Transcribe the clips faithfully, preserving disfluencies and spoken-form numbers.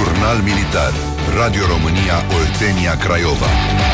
Jurnal Militar. Radio România Oltenia Craiova.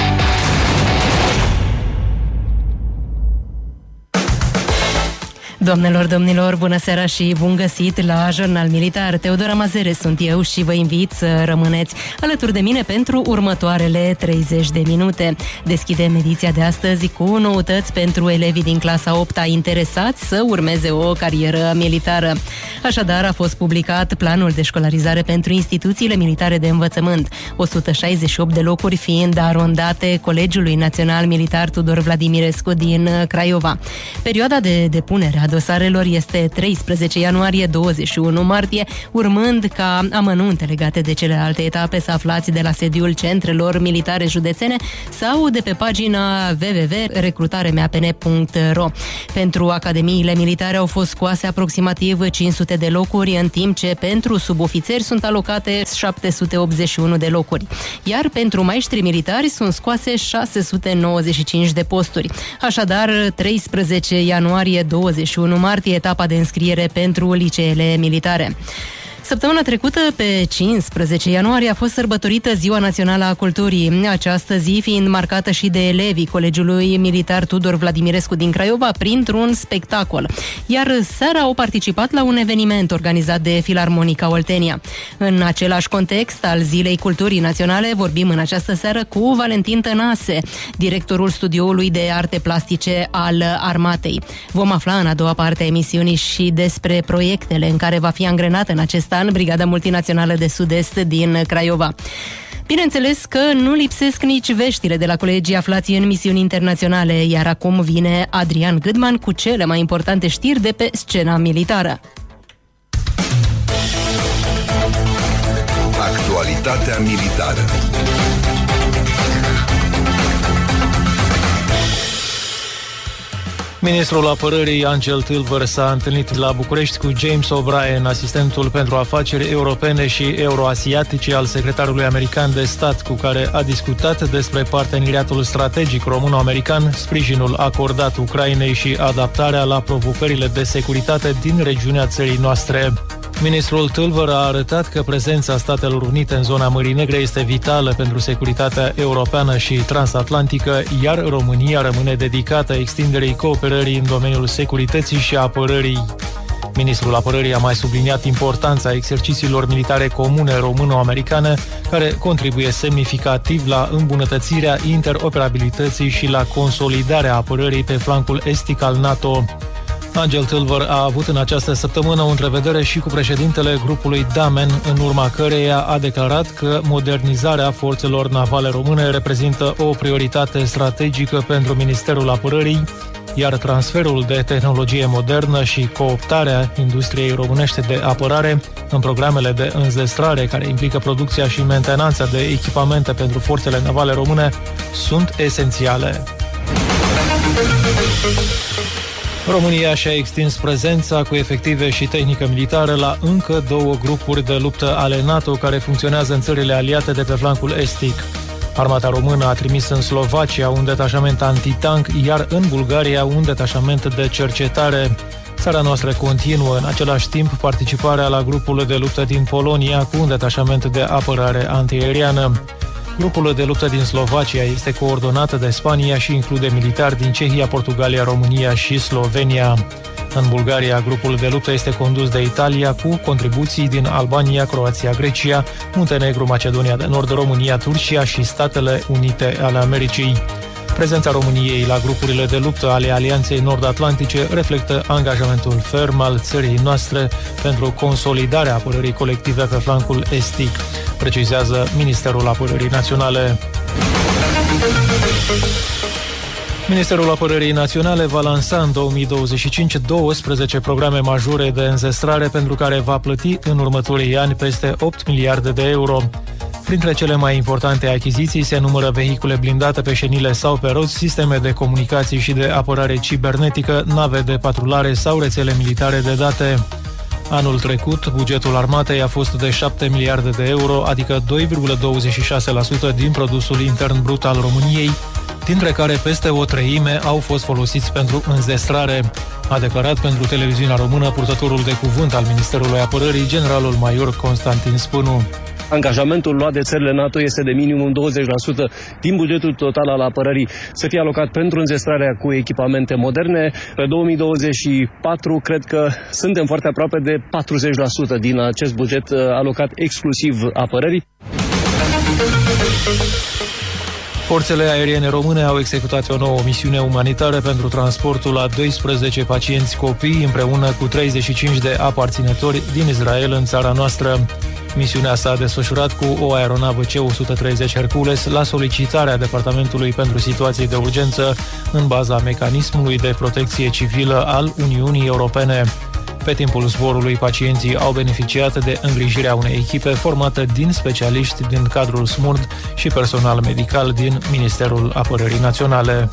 Doamnelor, domnilor, bună seara și bun găsit la Jurnal Militar. Teodora Mazere sunt eu și vă invit să rămâneți alături de mine pentru următoarele treizeci de minute. Deschidem ediția de astăzi cu noutăți pentru elevii din clasa a opta interesați să urmeze o carieră militară. Așadar, a fost publicat planul de școlarizare pentru instituțiile militare de învățământ, o sută șaizeci și opt de locuri fiind arondate Colegiului Național Militar Tudor Vladimirescu din Craiova. Perioada de depunere a dosarelor este treisprezece ianuarie - douăzeci și unu martie, urmând ca amănunte legate de celelalte etape să aflați de la sediul centrelor militare județene sau de pe pagina w w w punct recrutare m a p n punct r o. Pentru academiile militare au fost scoase aproximativ cinci sute de locuri, în timp ce pentru subofițeri sunt alocate șapte sute optzeci și unu de locuri, iar pentru maestri militari sunt scoase șase sute nouăzeci și cinci de posturi. Așadar, treisprezece ianuarie - douăzeci și unu martie, etapa de înscriere pentru liceele militare. Săptămâna trecută, pe cincisprezece ianuarie, a fost sărbătorită Ziua Națională a Culturii, această zi fiind marcată și de elevii Colegiului Militar Tudor Vladimirescu din Craiova printr-un spectacol. Iar seara au participat la un eveniment organizat de Filarmonica Oltenia. În același context al Zilei Culturii Naționale vorbim în această seară cu Valentin Tănase, directorul Studioului de Arte Plastice al Armatei. Vom afla în a doua parte a emisiunii și despre proiectele în care va fi angrenată în acest an Brigada Multinațională de Sud-Est din Craiova. Bineînțeles că nu lipsesc nici veștile de la colegii aflați în misiuni internaționale, iar acum vine Adrian Gâdman cu cele mai importante știri de pe scena militară. Actualitatea militară. Ministrul Apărării Angel Tilver s-a întâlnit la București cu James O'Brien, asistentul pentru afaceri europene și euroasiatice al secretarului american de stat, cu care a discutat despre parteneriatul strategic româno-american, sprijinul acordat Ucrainei și adaptarea la provocările de securitate din regiunea țării noastre. Ministrul Tilver a arătat că prezența Statelor Unite în zona Mării Negre este vitală pentru securitatea europeană și transatlantică, iar România rămâne dedicată extinderii cooperării în domeniul securității și apărării. Ministrul Apărării a mai subliniat importanța exercițiilor militare comune româno-americane, care contribuie semnificativ la îmbunătățirea interoperabilității și la consolidarea apărării pe flancul estic al NATO. Angel Tilver a avut în această săptămână o întrevedere și cu președintele grupului Damen, în urma căreia a declarat că modernizarea forțelor navale române reprezintă o prioritate strategică pentru Ministerul Apărării, iar transferul de tehnologie modernă și cooptarea industriei românești de apărare în programele de înzestrare care implică producția și mentenanța de echipamente pentru forțele navale române sunt esențiale. România și-a extins prezența cu efective și tehnică militară la încă două grupuri de luptă ale NATO care funcționează în țările aliate de pe flancul estic. Armata română a trimis în Slovacia un detașament antitank, iar în Bulgaria un detașament de cercetare. Țara noastră continuă în același timp participarea la grupul de luptă din Polonia cu un detașament de apărare antiaeriană. Grupul de luptă din Slovacia este coordonat de Spania și include militari din Cehia, Portugalia, România și Slovenia. În Bulgaria, grupul de luptă este condus de Italia cu contribuții din Albania, Croația, Grecia, Muntenegru, Macedonia de Nord, România, Turcia și Statele Unite ale Americii. Prezența României la grupurile de luptă ale Alianței Nord-Atlantice reflectă angajamentul ferm al țării noastre pentru consolidarea apărării colective pe flancul estic, precizează Ministerul Apărării Naționale. Ministerul Apărării Naționale va lansa în două mii douăzeci și cinci douăsprezece programe majore de înzestrare pentru care va plăti în următorii ani peste opt miliarde de euro. Printre cele mai importante achiziții se numără vehicule blindate pe șenile sau pe roți, sisteme de comunicații și de apărare cibernetică, nave de patrulare sau rețele militare de date. Anul trecut, bugetul armatei a fost de șapte miliarde de euro, adică doi virgulă douăzeci și șase la sută din produsul intern brut al României, dintre care peste o treime au fost folosiți pentru înzestrare, a declarat pentru televiziunea română purtătorul de cuvânt al Ministerului Apărării, generalul major Constantin Spânu. Angajamentul luat de țările NATO este de minimum douăzeci la sută din bugetul total al apărării să fie alocat pentru înzestrarea cu echipamente moderne. Pe două mii douăzeci și patru cred că suntem foarte aproape de patruzeci la sută din acest buget alocat exclusiv apărării. Forțele aeriene române au executat o nouă misiune umanitară pentru transportul a doisprezece pacienți copii împreună cu treizeci și cinci de aparținători din Israel în țara noastră. Misiunea s-a desfășurat cu o aeronavă C o sută treizeci Hercules la solicitarea Departamentului pentru Situații de Urgență în baza mecanismului de protecție civilă al Uniunii Europene. Pe timpul zborului, pacienții au beneficiat de îngrijirea unei echipe formată din specialiști din cadrul SMURD și personal medical din Ministerul Apărării Naționale.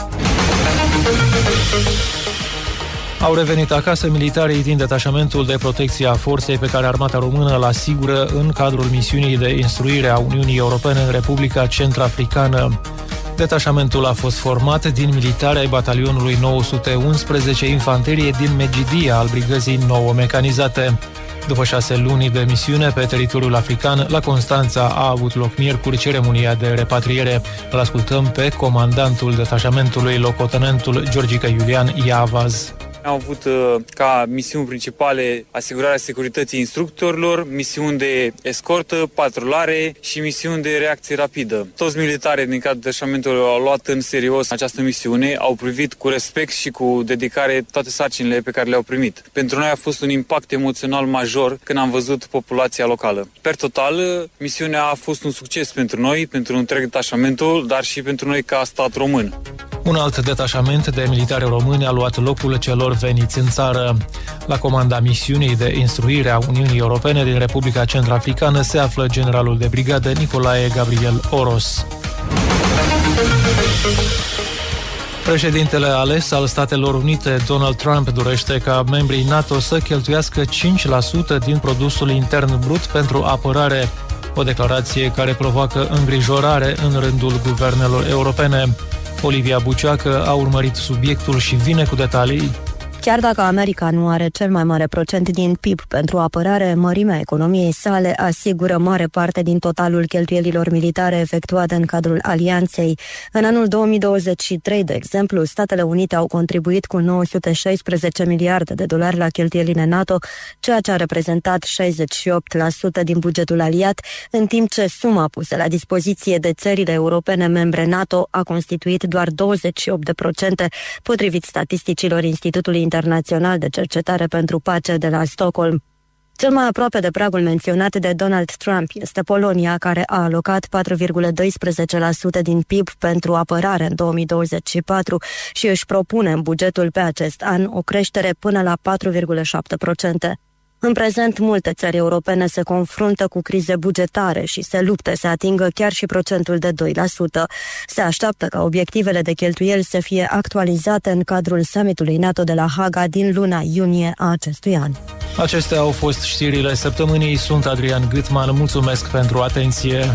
Au revenit acasă militarii din detașamentul de protecție a forței pe care Armata Română îl asigură în cadrul misiunii de instruire a Uniunii Europene în Republica Centrafricană. Detașamentul a fost format din militari ai batalionului nouă sute unsprezece Infanterie din Megidia al brigăzii nouă mecanizate. După șase luni de misiune pe teritoriul african, la Constanța a avut loc miercuri ceremonia de repatriere. Îl ascultăm pe comandantul detașamentului, locotenentul Georgica Iulian Iavaz. Am avut uh, ca misiuni principale asigurarea securității instructorilor, misiuni de escortă, patrulare și misiuni de reacție rapidă. Toți militarii din cadrul detașamentului au luat în serios această misiune, au privit cu respect și cu dedicare toate sarcinile pe care le-au primit. Pentru noi a fost un impact emoțional major când am văzut populația locală. Per total, misiunea a fost un succes pentru noi, pentru întreg detașamentul, dar și pentru noi ca stat român. Un alt detașament de militari români a luat locul celor veniți în țară. La comanda misiunii de instruire a Uniunii Europene din Republica Centrafricană se află generalul de brigadă Nicolae Gabriel Oros. Președintele ales al Statelor Unite, Donald Trump, dorește ca membrii NATO să cheltuiască cinci la sută din produsul intern brut pentru apărare, o declarație care provoacă îngrijorare în rândul guvernelor europene. Olivia Buceacă a urmărit subiectul și vine cu detalii. Chiar dacă America nu are cel mai mare procent din P I B pentru apărare, mărimea economiei sale asigură mare parte din totalul cheltuielilor militare efectuate în cadrul alianței. În anul două mii douăzeci și trei, de exemplu, Statele Unite au contribuit cu nouă sute șaisprezece miliarde de dolari la cheltuielile NATO, ceea ce a reprezentat șaizeci și opt la sută din bugetul aliat, în timp ce suma pusă la dispoziție de țările europene membre NATO a constituit doar douăzeci și opt la sută, potrivit statisticilor Institutului Internațional de Cercetare pentru Pace de la Stockholm. Cel mai aproape de pragul menționat de Donald Trump este Polonia, care a alocat patru virgulă doisprezece la sută din P I B pentru apărare în două mii douăzeci și patru și își propune în bugetul pe acest an o creștere până la patru virgulă șapte la sută. În prezent, multe țări europene se confruntă cu crize bugetare și se luptă să atingă chiar și procentul de doi la sută. Se așteaptă ca obiectivele de cheltuieli să fie actualizate în cadrul summitului NATO de la Haga din luna iunie a acestui an. Acestea au fost știrile săptămânii. Sunt Adrian Gâtman. Mulțumesc pentru atenție.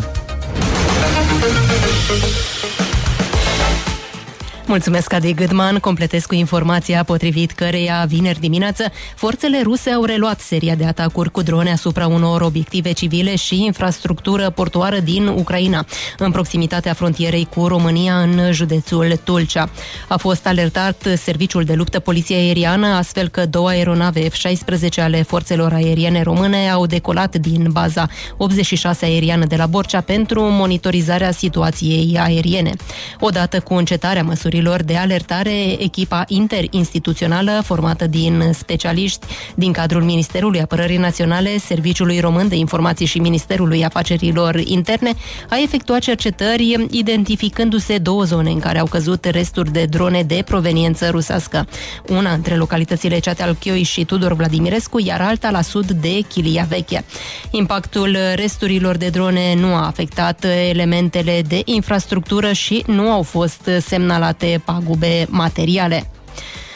Mulțumesc, Adi Gâdman. Completez cu informația potrivit căreia, vineri dimineață, forțele ruse au reluat seria de atacuri cu drone asupra unor obiective civile și infrastructură portoară din Ucraina, în proximitatea frontierei cu România, în județul Tulcea. A fost alertat serviciul de luptă poliție aeriană, astfel că două aeronave F șaisprezece ale forțelor aeriene române au decolat din baza optzeci și șase aeriană de la Borcea pentru monitorizarea situației aeriene. Odată cu încetarea măsurilor de alertare, echipa interinstituțională formată din specialiști din cadrul Ministerului Apărării Naționale, Serviciului Român de Informații și Ministerului Afacerilor Interne a efectuat cercetări, identificându-se două zone în care au căzut resturi de drone de proveniență rusească. Una între localitățile Ceatealchioi și Tudor Vladimirescu, iar alta la sud de Chilia Veche. Impactul resturilor de drone nu a afectat elementele de infrastructură și nu au fost semnalate pagube materiale.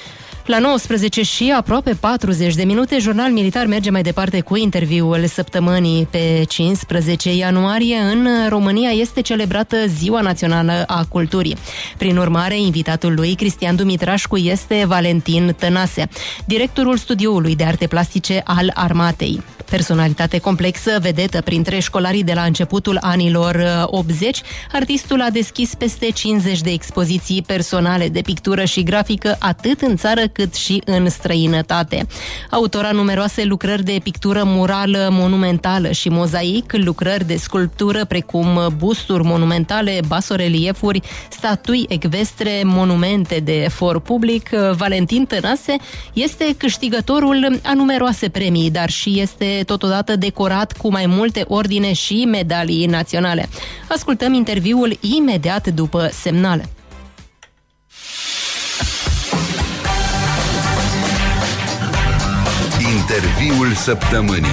La nouăsprezece și aproape patruzeci de minute, Jurnal Militar merge mai departe cu interviul săptămânii. Pe cincisprezece ianuarie, în România, este celebrată Ziua Națională a Culturii. Prin urmare, invitatul lui, Cristian Dumitrașcu, este Valentin Tănase, directorul Studioului de Arte Plastice al Armatei. Personalitate complexă, vedetă printre școlarii de la începutul anilor optzeci, artistul a deschis peste cincizeci de expoziții personale de pictură și grafică, atât în țară cât și în străinătate. Autor a numeroase lucrări de pictură murală monumentală și mozaic, lucrări de sculptură precum busturi monumentale, basoreliefuri, statui ecvestre, monumente de for public, Valentin Tănase este câștigătorul a numeroase premii, dar și este totodată decorat cu mai multe ordine și medalii naționale. Ascultăm interviul imediat după semnale. Interviul săptămânii.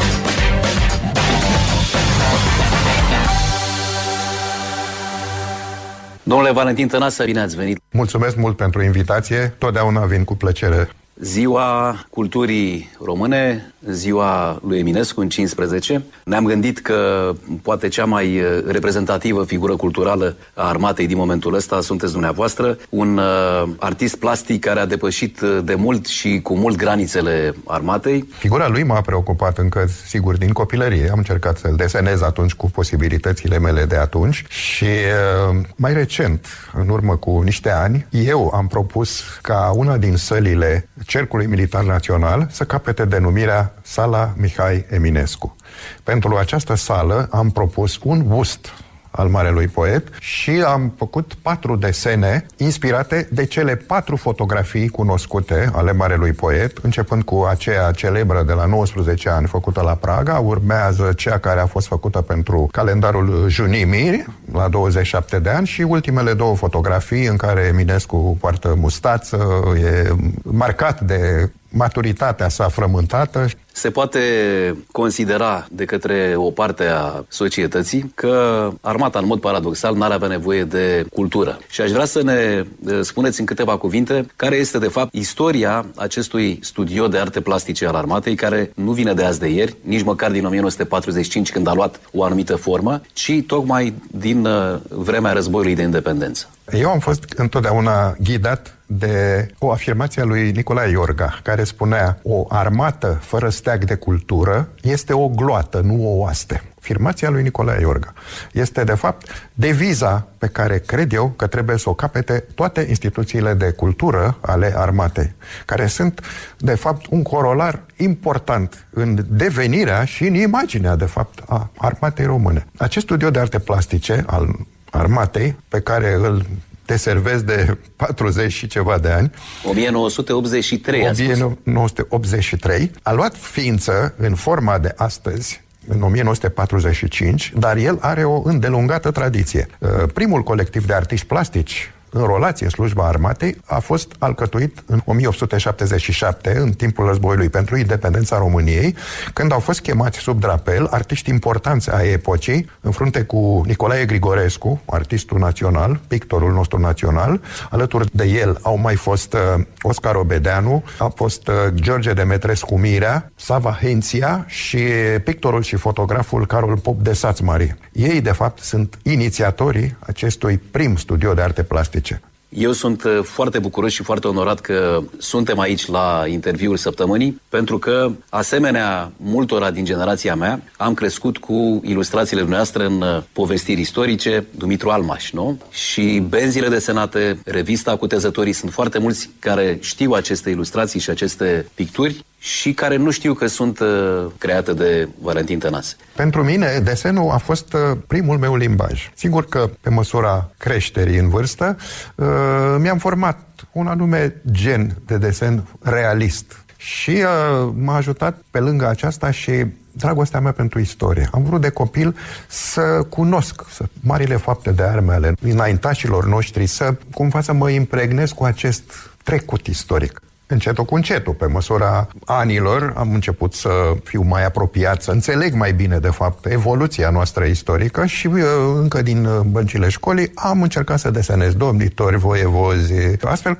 Domnule Valentin Tănase, bine ați venit! Mulțumesc mult pentru invitație, totdeauna vin cu plăcere. Ziua Culturii Române, ziua lui Eminescu în cincisprezece. Ne-am gândit că poate cea mai reprezentativă figură culturală a armatei din momentul ăsta sunteți dumneavoastră, un uh, artist plastic care a depășit de mult și cu mult granițele armatei. Figura lui m-a preocupat încă, sigur, din copilărie. Am încercat să-l desenez atunci cu posibilitățile mele de atunci și uh, mai recent, în urmă cu niște ani, eu am propus ca una din sălile Cercului Militar Național să capete denumirea Sala Mihai Eminescu. Pentru această sală am propus un bust al marelui poet și am făcut patru desene inspirate de cele patru fotografii cunoscute ale marelui poet, începând cu aceea celebră de la nouăsprezece ani făcută la Praga, urmează cea care a fost făcută pentru calendarul Junimiri la douăzeci și șapte de ani și ultimele două fotografii în care Eminescu poartă mustață, e marcat de maturitatea sa frământată. Se poate considera de către o parte a societății că armata, în mod paradoxal, n-ar avea nevoie de cultură. Și aș vrea să ne spuneți în câteva cuvinte care este, de fapt, istoria acestui studio de arte plastice al armatei, care nu vine de azi de ieri, nici măcar din o mie nouă sute patruzeci și cinci, când a luat o anumită formă, ci tocmai din vremea războiului de independență. Eu am fost întotdeauna ghidat de o afirmație a lui Nicolae Iorga, care spunea: o armată fără steag de cultură este o gloată, nu o oaste. Afirmația lui Nicolae Iorga este, de fapt, deviza pe care cred eu că trebuie să o capete toate instituțiile de cultură ale armatei, care sunt, de fapt, un corolar important în devenirea și în imaginea, de fapt, a armatei române. Acest studio de arte plastice al armatei, pe care îl deservesc de patruzeci și ceva de ani. o mie nouă sute optzeci și trei, o mie nouă sute optzeci și trei. A luat ființă în forma de astăzi, în o mie nouă sute patruzeci și cinci, dar el are o îndelungată tradiție. Primul colectiv de artiști plastici înrolați în slujba armatei a fost alcătuit în o mie opt sute șaptezeci și șapte, în timpul războiului pentru independența României, când au fost chemați sub drapel artiști importanți ai epocii, în frunte cu Nicolae Grigorescu, artistul național, pictorul nostru național. Alături de el au mai fost uh, Oscar Obedeanu, a fost uh, George Demetrescu Mirea, Sava Henția și pictorul și fotograful Carol Pop de Sațmari. Ei, de fapt, sunt inițiatorii acestui prim studio de arte plastice. Eu sunt foarte bucuros și foarte onorat că suntem aici la interviul săptămânii, pentru că, asemenea multora din generația mea, am crescut cu ilustrațiile dumneavoastră în povestiri istorice, Dumitru Almaș, nu? Și benzile desenate, revista Cutezătorii, sunt foarte mulți care știu aceste ilustrații și aceste picturi și care nu știu că sunt uh, create de Valentin Tănase. Pentru mine, desenul a fost uh, primul meu limbaj. Sigur că, pe măsura creșterii în vârstă, uh, mi-am format un anume gen de desen realist. Și uh, m-a ajutat pe lângă aceasta și dragostea mea pentru istorie. Am vrut de copil să cunosc să, marile fapte de arme ale înaintașilor noștri, să cumva să mă impregnez cu acest trecut istoric. Încetul cu încetul, pe măsura anilor, am început să fiu mai apropiat, să înțeleg mai bine, de fapt, evoluția noastră istorică și încă din băncile școlii am încercat să desenez domnitori, voievozi, astfel că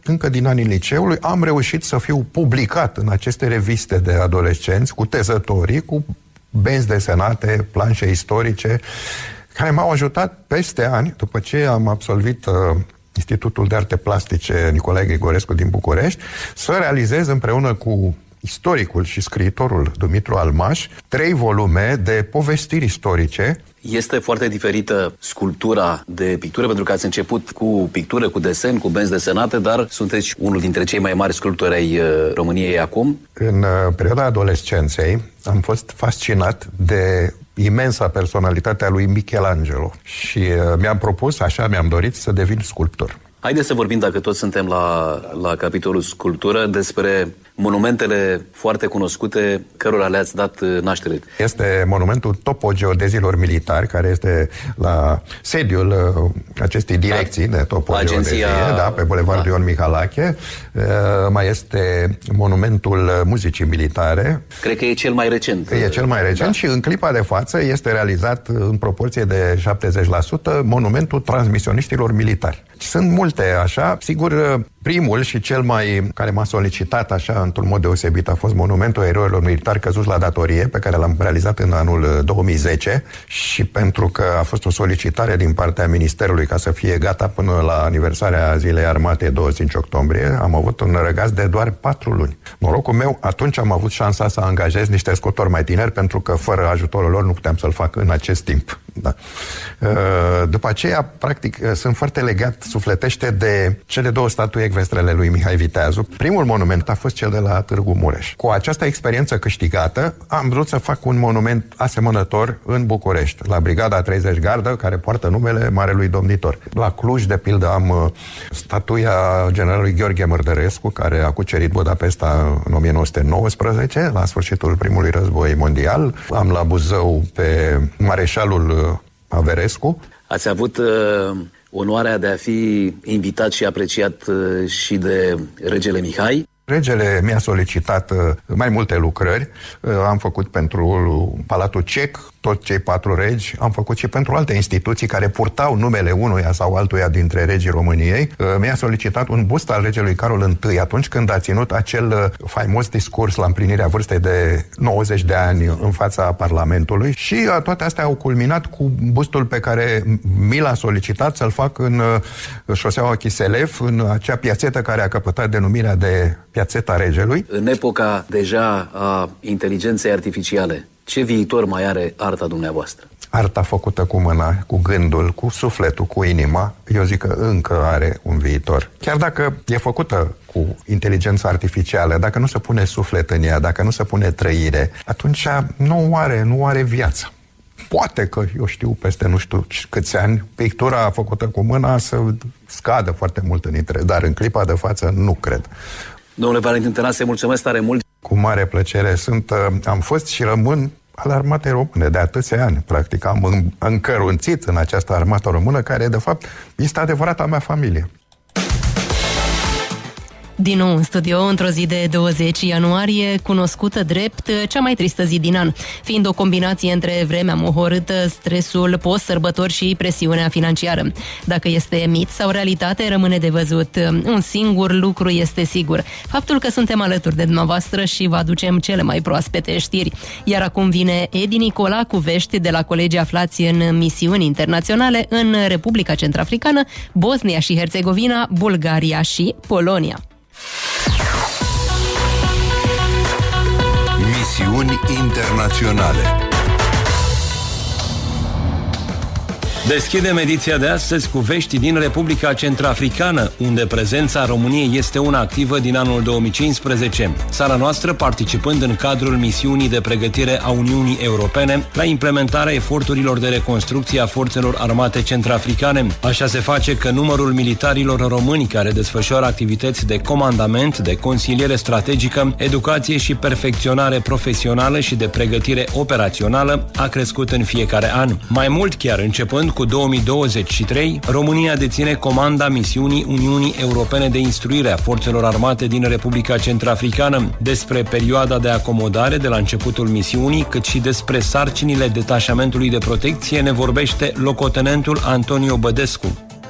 încă din anii liceului, am reușit să fiu publicat în aceste reviste de adolescenți, cu tezătorii, cu benzi desenate, planșe istorice, care m-au ajutat peste ani, după ce am absolvit uh, Institutul de Arte Plastice Nicolae Grigorescu din București, să realizez împreună cu istoricul și scriitorul Dumitru Almaș trei volume de povestiri istorice. Este foarte diferită sculptura de pictură, pentru că ați început cu pictură, cu desen, cu benzi desenate, dar sunteți unul dintre cei mai mari sculptori ai României acum. În perioada adolescenței am fost fascinat de imensa personalitate a lui Michelangelo și mi-am propus, așa mi-am dorit, să devin sculptor. Haideți să vorbim, dacă toți suntem la, la capitolul sculptură, despre monumentele foarte cunoscute cărora le-ați dat naștere. Este monumentul topogeodezilor militari, care este la sediul acestei direcții da. de topogeodezie, da, pe Bulevardul da. Ion Mihalache. Mai este monumentul muzicii militare. Cred că e cel mai recent. E cel mai recent da. și în clipa de față este realizat în proporție de șaptezeci la sută monumentul transmisioniștilor militari. Sunt multe așa, sigur, primul și cel mai care m-a solicitat așa într-un mod deosebit a fost monumentul eroilor militari căzuți la datorie, pe care l-am realizat în anul două mii zece și pentru că a fost o solicitare din partea Ministerului ca să fie gata până la aniversarea Zilei Armatei douăzeci și cinci octombrie, am avut un răgaz de doar patru luni. Norocul meu, atunci am avut șansa să angajez niște sculptori mai tineri, pentru că fără ajutorul lor nu puteam să-l fac în acest timp. Da. După aceea, practic, sunt foarte legat sufletește de cele două statui ecvestre ale lui Mihai Viteazu. Primul monument a fost cel de la Târgu Mureș. Cu această experiență câștigată, am vrut să fac un monument asemănător în București, la Brigada treizeci Gardă, care poartă numele Marelui Domnitor. La Cluj, de pildă, am statuia generalului Gheorghe Mărdărescu, care a cucerit Budapesta în o mie nouă sute nouăsprezece, la sfârșitul primului război mondial. Am la Buzău pe mareșalul Averescu. Ați avut uh, onoarea de a fi invitat și apreciat uh, și de regele Mihai. Regele mi-a solicitat uh, mai multe lucrări. Uh, am făcut pentru Palatul Cec, toți cei patru regi, am făcut și pentru alte instituții care purtau numele unuia sau altuia dintre regii României. Uh, mi-a solicitat un bust al regelui Carol I atunci când a ținut acel uh, faimos discurs la împlinirea vârstei de nouăzeci de ani în fața Parlamentului și uh, toate astea au culminat cu bustul pe care mi l-a solicitat să-l fac în uh, șoseaua Chiselev, în acea piațetă care a căpătat denumirea de Piațeta Regelui. În epoca deja a inteligenței artificiale, ce viitor mai are arta dumneavoastră? Arta făcută cu mâna, cu gândul, cu sufletul, cu inima, eu zic că încă are un viitor. Chiar dacă e făcută cu inteligența artificială, dacă nu se pune suflet în ea, dacă nu se pune trăire, atunci nu are, nu are viață. Poate că, eu știu, peste nu știu câți ani, pictura făcută cu mâna să scadă foarte mult în interes, dar în clipa de față nu cred. Domnule Valentin Tănase, mulțumesc tare mult! Cu mare plăcere. Sunt, am fost și rămân al armatei române de atâția ani. Practic am încărunțit în această armată română, care de fapt este adevărata mea familie. Din nou în studio, într-o zi de douăzeci ianuarie, cunoscută drept cea mai tristă zi din an, fiind o combinație între vremea mohorâtă, stresul post-sărbători și presiunea financiară. Dacă este mit sau realitate, rămâne de văzut. Un singur lucru este sigur: faptul că suntem alături de dumneavoastră și vă aducem cele mai proaspete știri. Iar acum vine Edi Nicola cu vești de la colegii aflați în misiuni internaționale în Republica Centrafricană, Bosnia și Herțegovina, Bulgaria și Polonia. Misiuni internaționale. Deschidem ediția de astăzi cu vești din Republica Centrafricană, unde prezența României este una activă din anul două mii cincisprezece, țara noastră participând în cadrul misiunii de pregătire a Uniunii Europene la implementarea eforturilor de reconstrucție a forțelor armate centrafricane. Așa se face că numărul militarilor români care desfășoară activități de comandament, de consiliere strategică, educație și perfecționare profesională și de pregătire operațională a crescut în fiecare an. Mai mult chiar, începând cu două mii douăzeci și trei, România deține comanda misiunii Uniunii Europene de instruire a forțelor armate din Republica Centrafricană. Despre perioada de acomodare de la începutul misiunii, cât și despre sarcinile detașamentului de protecție ne vorbește locotenentul Antonio Bădescu.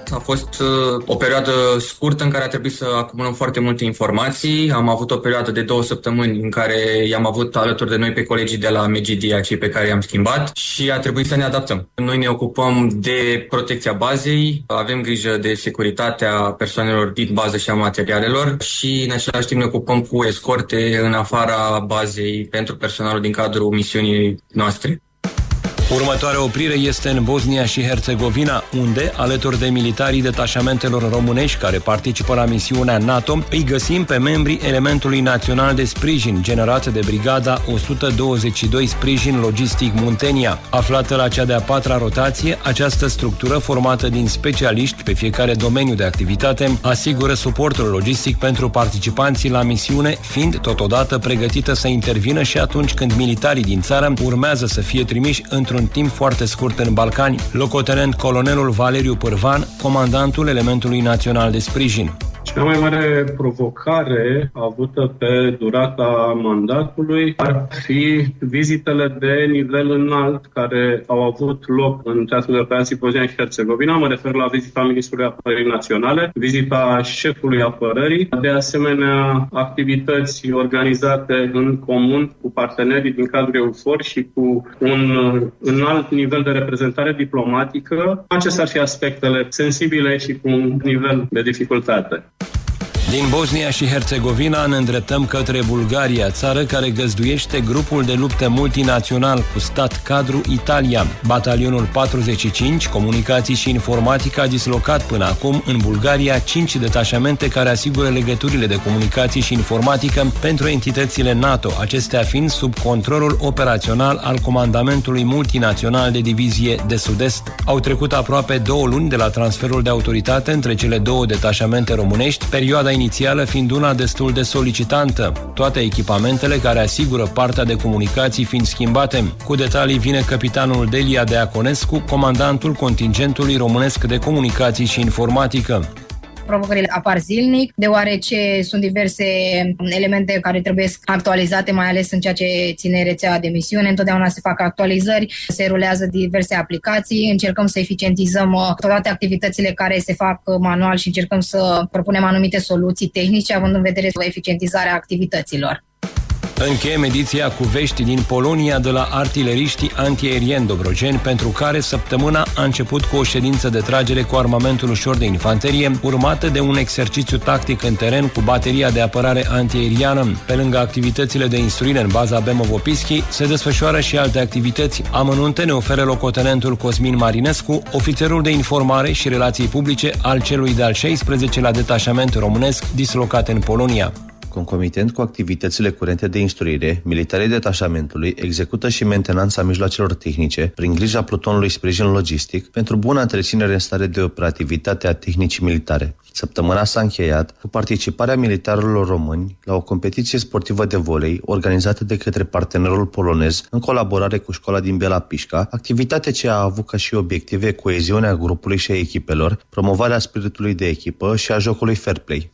A fost o perioadă scurtă în care a trebuit să acumulăm foarte multe informații. Am avut o perioadă de două săptămâni în care i-am avut alături de noi pe colegii de la Megidia, cei pe care i-am schimbat, și a trebuit să ne adaptăm. Noi ne ocupăm de protecția bazei, avem grijă de securitatea persoanelor din bază și a materialelor și în același timp ne ocupăm cu escorte în afara bazei pentru personalul din cadrul misiunii noastre. Următoarea oprire este în Bosnia și Herțegovina, unde, alături de militarii detașamentelor românești care participă la misiunea NATO, îi găsim pe membrii elementului național de sprijin generat de brigada o sută douăzeci și doi Sprijin Logistic Muntenia. Aflată la cea de-a patra rotație, această structură formată din specialiști pe fiecare domeniu de activitate asigură suportul logistic pentru participanții la misiune, fiind totodată pregătită să intervină și atunci când militarii din țară urmează să fie trimiși într-un un timp foarte scurt în Balcani. Locotenent colonelul Valeriu Pârvan, comandantul elementului național de sprijin. Cea mai mare provocare avută pe durata mandatului ar fi vizitele de nivel înalt care au avut loc în Teatrul de Operații Bosnia și Herțegovina. Mă refer la vizita Ministrului Apărării Naționale, vizita șefului apărării, de asemenea activități organizate în comun cu partenerii din cadrul EUFOR și cu un înalt nivel de reprezentare diplomatică. Acestea ar fi aspectele sensibile și cu un nivel de dificultate. Din Bosnia și Herțegovina ne îndreptăm către Bulgaria, țară care găzduiește grupul de luptă multinațional cu stat cadru Italia. Batalionul patruzeci și cinci, Comunicații și Informatică, a dislocat până acum în Bulgaria cinci detașamente care asigură legăturile de comunicații și informatică pentru entitățile NATO, acestea fiind sub controlul operațional al Comandamentului Multinațional de Divizie de Sud-Est. Au trecut aproape două luni de la transferul de autoritate între cele două detașamente românești, perioada inițială fiind una destul de solicitantă, toate echipamentele care asigură partea de comunicații fiind schimbate. Cu detalii vine capitanul Delia Deaconescu, comandantul contingentului românesc de comunicații și informatică. Provocările apar zilnic, deoarece sunt diverse elemente care trebuie actualizate, mai ales în ceea ce ține rețeaua de misiune. Întotdeauna se fac actualizări, se rulează diverse aplicații, încercăm să eficientizăm toate activitățile care se fac manual și încercăm să propunem anumite soluții tehnice, având în vedere eficientizarea activităților. Încheiem ediția cu vești din Polonia de la artileriștii antiaerieni dobrogeni, pentru care săptămâna a început cu o ședință de tragere cu armamentul ușor de infanterie, urmată de un exercițiu tactic în teren cu bateria de apărare antiaeriană. Pe lângă activitățile de instruire în baza Bemovo-Pischi, se desfășoară și alte activități. Amănunte ne oferă locotenentul Cosmin Marinescu, ofițerul de informare și relații publice al celui de-al șaisprezecelea detașament românesc dislocat în Polonia. Concomitent cu activitățile curente de instruire, militarii detașamentului execută și mentenanța mijloacelor tehnice prin grija plutonului sprijin logistic pentru bună întreținere în stare de operativitate a tehnicii militare. Săptămâna s-a încheiat cu participarea militarilor români la o competiție sportivă de volei organizată de către partenerul polonez în colaborare cu școala din Biela Pișca, activitate ce a avut ca și obiective coeziunea grupului și a echipelor, promovarea spiritului de echipă și a jocului fair play.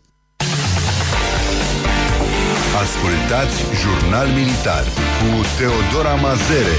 Ascultați Jurnal Militar cu Teodora Mazere.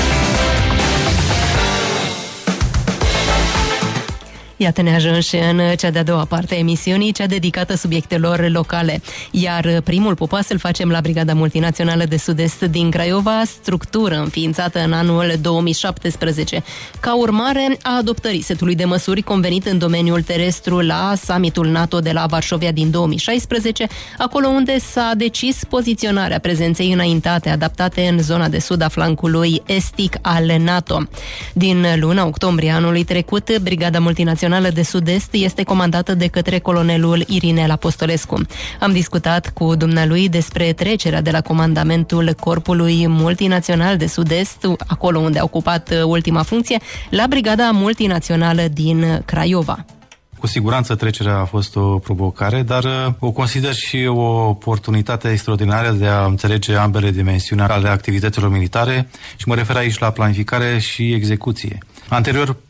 Iată, ne ajungi în cea de-a doua parte a emisiunii, cea dedicată subiectelor locale. Iar primul popas îl facem la Brigada Multinațională de Sud-Est din Craiova, structură înființată în anul două mii șaptesprezece, ca urmare a adoptării setului de măsuri convenit în domeniul terestru la summitul NATO de la Varșovia din două mii șaisprezece, acolo unde s-a decis poziționarea prezenței înaintate adaptate în zona de sud a flancului estic al NATO. Din luna octombrie anului trecut, Brigada Multinațională de Sud-Est este comandată de către colonelul Irinel Apostolescu. Am discutat cu dumnealui despre trecerea de la comandamentul Corpului Multinațional de Sud-Est, acolo unde a ocupat ultima funcție, la Brigada Multinațională din Craiova. Cu siguranță trecerea a fost o provocare, dar o consider și o oportunitate extraordinară de a înțelege ambele dimensiuni ale activităților militare și mă refer aici la planificare și execuție. Anterior,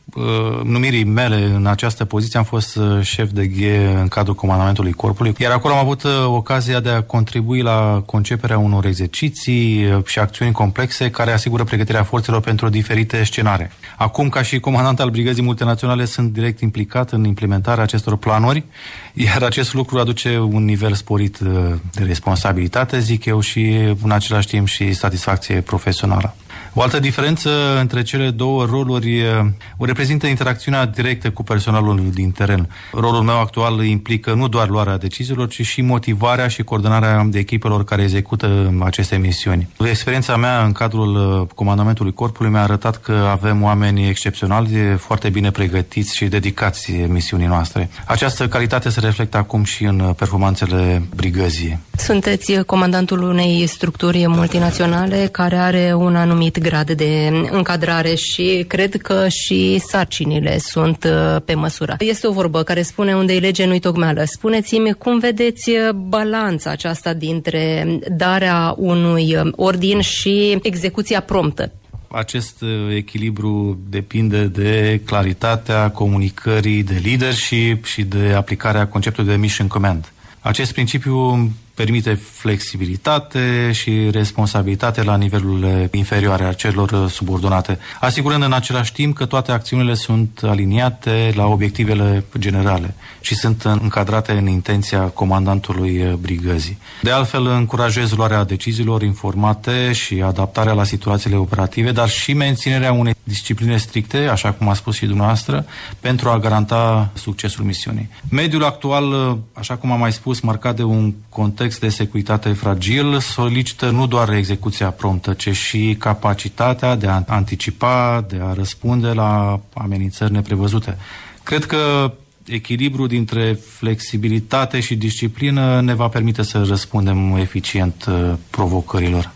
numirii mele în această poziție am fost șef de ghe în cadrul comandamentului corpului, iar acolo am avut ocazia de a contribui la conceperea unor exerciții și acțiuni complexe care asigură pregătirea forțelor pentru diferite scenare. Acum, ca și comandant al Brigăzii Multinaționale, sunt direct implicat în implementarea acestor planuri, iar acest lucru aduce un nivel sporit de responsabilitate, zic eu, și în același timp și satisfacție profesională. O altă diferență între cele două roluri o reprezintă interacțiunea directă cu personalul din teren. Rolul meu actual implică nu doar luarea deciziilor, ci și motivarea și coordonarea de echipelor care execută aceste misiuni. Experiența mea în cadrul comandamentului corpului mi-a arătat că avem oameni excepționali, foarte bine pregătiți și dedicați misiunii noastre. Această calitate se reflectă acum și în performanțele brigăzii. Sunteți comandantul unei structuri multinaționale care are un anumit grad de încadrare și cred că și sarcinile sunt pe măsură. Este o vorbă care spune unde-i lege, nu-i tocmeală. Spuneți-mi cum vedeți balanța aceasta dintre darea unui ordin și execuția promptă? Acest echilibru depinde de claritatea comunicării, de leadership și de aplicarea conceptului de mission command. Acest principiu permite flexibilitate și responsabilitate la nivelurile inferioare a celor subordonate, asigurând în același timp că toate acțiunile sunt aliniate la obiectivele generale și sunt încadrate în intenția comandantului brigăzii. De altfel, încurajez luarea deciziilor informate și adaptarea la situațiile operative, dar și menținerea unei discipline stricte, așa cum a spus și dumneavoastră, pentru a garanta succesul misiunii. Mediul actual, așa cum am mai spus, marcat de un context de securitate fragil, solicită nu doar execuția promptă, ci și capacitatea de a anticipa, de a răspunde la amenințări neprevăzute. Cred că echilibrul dintre flexibilitate și disciplină ne va permite să răspundem eficient provocărilor.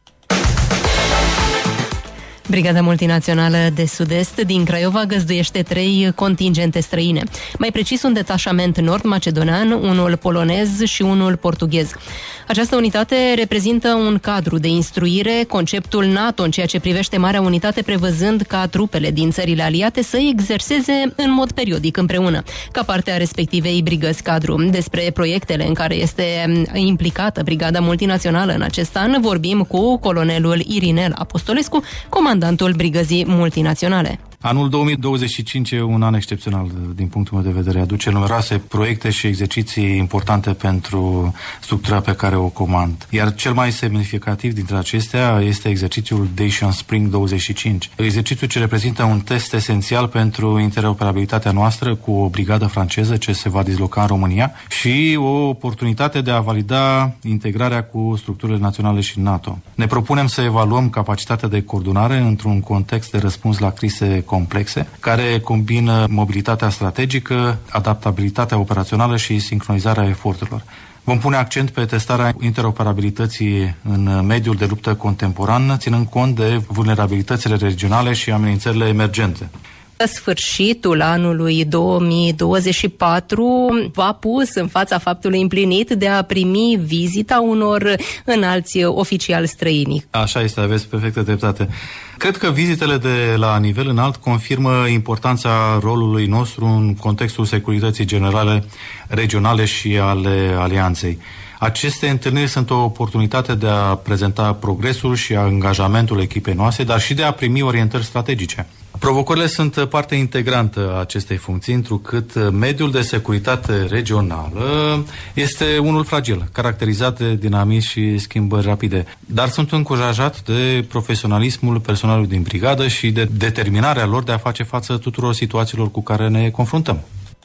Brigada Multinațională de Sud-Est din Craiova găzduiește trei contingente străine. Mai precis, un detașament nord-macedonean, unul polonez și unul portughez. Această unitate reprezintă un cadru de instruire, conceptul NATO în ceea ce privește Marea Unitate, prevăzând ca trupele din țările aliate să exerseze în mod periodic împreună, ca parte a respectivei brigăzi cadru. Despre proiectele în care este implicată Brigada Multinațională în acest an vorbim cu colonelul Irinel Apostolescu, comandantul Brigăzii Multinaționale. Anul două mii douăzeci și cinci e un an excepțional din punctul meu de vedere. Aduce numeroase proiecte și exerciții importante pentru structura pe care o comand. Iar cel mai semnificativ dintre acestea este exercițiul Dacian Spring douăzeci și cinci. Exercițiul ce reprezintă un test esențial pentru interoperabilitatea noastră cu o brigadă franceză ce se va disloca în România și o oportunitate de a valida integrarea cu structurile naționale și NATO. Ne propunem să evaluăm capacitatea de coordonare într-un context de răspuns la crize complexe, care combină mobilitatea strategică, adaptabilitatea operațională și sincronizarea eforturilor. Vom pune accent pe testarea interoperabilității în mediul de luptă contemporan, ținând cont de vulnerabilitățile regionale și amenințările emergente. Sfârșitul anului două mii douăzeci și patru v-a pus în fața faptului împlinit de a primi vizita unor înalți oficiali străini. Așa este, aveți perfectă dreptate. Cred că vizitele de la nivel înalt confirmă importanța rolului nostru în contextul securității generale, regionale și ale alianței. Aceste întâlniri sunt o oportunitate de a prezenta progresul și angajamentul echipei noastre, dar și de a primi orientări strategice. Provocările sunt parte integrantă a acestei funcții, întrucât mediul de securitate regională este unul fragil, caracterizat de dinamism și schimbări rapide. Dar sunt încurajat de profesionalismul personalului din brigadă și de determinarea lor de a face față tuturor situațiilor cu care ne confruntăm.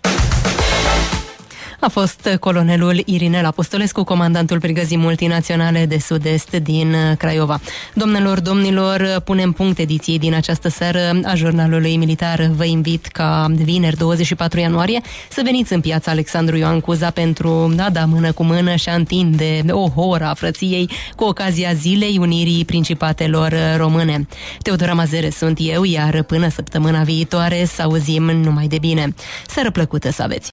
A fost colonelul Irinel Apostolescu, comandantul Brigăzii Multinaționale de Sud-Est din Craiova. Domnilor, domnilor, punem punct ediției din această seară a Jurnalului Militar. Vă invit ca vineri douăzeci și patru ianuarie să veniți în piața Alexandru Ioan Cuza pentru a da mână cu mână și a întinde o horă a frăției cu ocazia Zilei Unirii Principatelor Române. Teodora Mazere sunt eu, iar până săptămâna viitoare să auzim numai de bine. Seară plăcută să aveți!